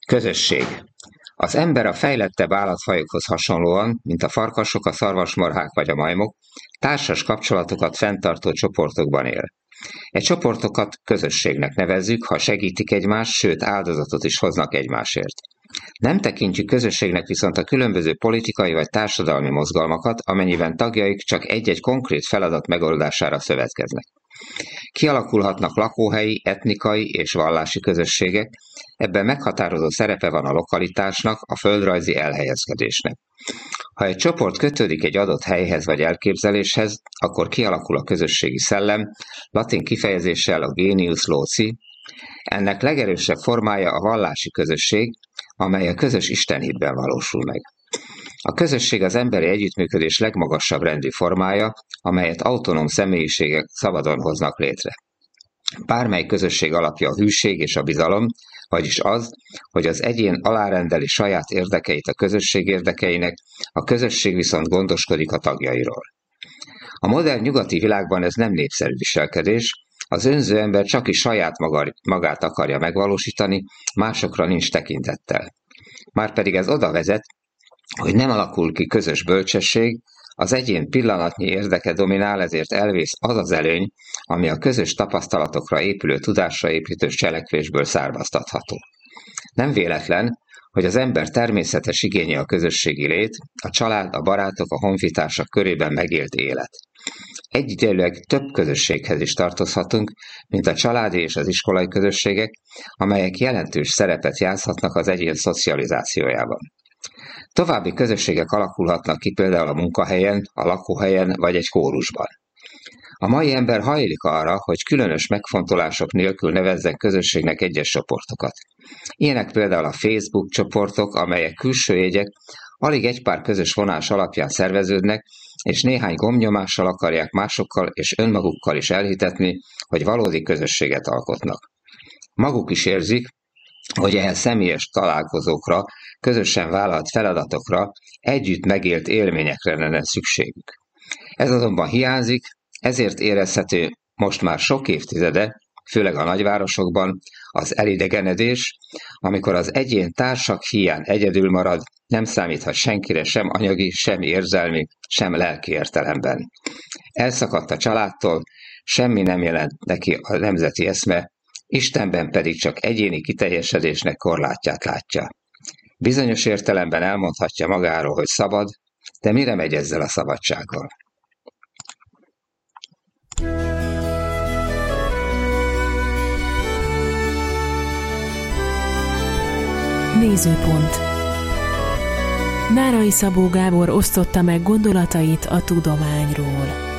Közösség. Az ember a fejlettebb állatfajokhoz hasonlóan, mint a farkasok, a szarvasmarhák vagy a majmok, társas kapcsolatokat fenntartó csoportokban él. Csoportokat közösségnek nevezzük, ha segítik egymást, sőt áldozatot is hoznak egymásért. Nem tekintjük közösségnek viszont a különböző politikai vagy társadalmi mozgalmakat, amennyiben tagjaik csak egy-egy konkrét feladat megoldására szövetkeznek. Kialakulhatnak lakóhelyi, etnikai és vallási közösségek, ebben meghatározó szerepe van a lokalitásnak, a földrajzi elhelyezkedésnek. Ha egy csoport kötődik egy adott helyhez vagy elképzeléshez, akkor kialakul a közösségi szellem, latin kifejezéssel a genius loci. Ennek legerősebb formája a vallási közösség, amely a közös istenhitben valósul meg. A közösség az emberi együttműködés legmagasabb rendű formája, amelyet autonóm személyiségek szabadon hoznak létre. Bármely közösség alapja a hűség és a bizalom, vagyis az, hogy az egyén alárendeli saját érdekeit a közösség érdekeinek, a közösség viszont gondoskodik a tagjairól. A modern nyugati világban ez nem népszerű viselkedés, az önző ember csakis saját magát akarja megvalósítani, másokra nincs tekintettel. Márpedig ez oda vezet, hogy nem alakul ki közös bölcsesség, az egyén pillanatnyi érdeke dominál, ezért elvész az az előny, ami a közös tapasztalatokra épülő tudásra építő cselekvésből származtatható. Nem véletlen, hogy az ember természetes igénye a közösségi lét, a család, a barátok, a honfitársak körében megélt élet. Egyidejűleg több közösséghez is tartozhatunk, mint a családi és az iskolai közösségek, amelyek jelentős szerepet játszhatnak az egyén szocializációjában. További közösségek alakulhatnak ki például a munkahelyen, a lakóhelyen vagy egy kórusban. A mai ember hajlik arra, hogy különös megfontolások nélkül nevezzen közösségnek egyes csoportokat. Ilyenek például a Facebook csoportok, amelyek külső jegyek alig egy pár közös vonás alapján szerveződnek, és néhány gombnyomással akarják másokkal és önmagukkal is elhitetni, hogy valódi közösséget alkotnak. Maguk is érzik, hogy ehhez személyes találkozókra, közösen vállalt feladatokra, együtt megélt élményekre lenne szükségük. Ez azonban hiányzik, ezért érezhető most már sok évtizede, főleg a nagyvárosokban, az elidegenedés, amikor az egyén társak hiány egyedül marad, nem számíthat senkire sem anyagi, sem érzelmi, sem lelki értelemben. Elszakadt a családtól, semmi nem jelent neki a nemzeti eszme, Istenben pedig csak egyéni kiteljesedésnek korlátját látja. Bizonyos értelemben elmondhatja magáról, hogy szabad, de mire megy ezzel a szabadsággal? Nézőpont. Nárai Szabó Gábor osztotta meg gondolatait a tudományról.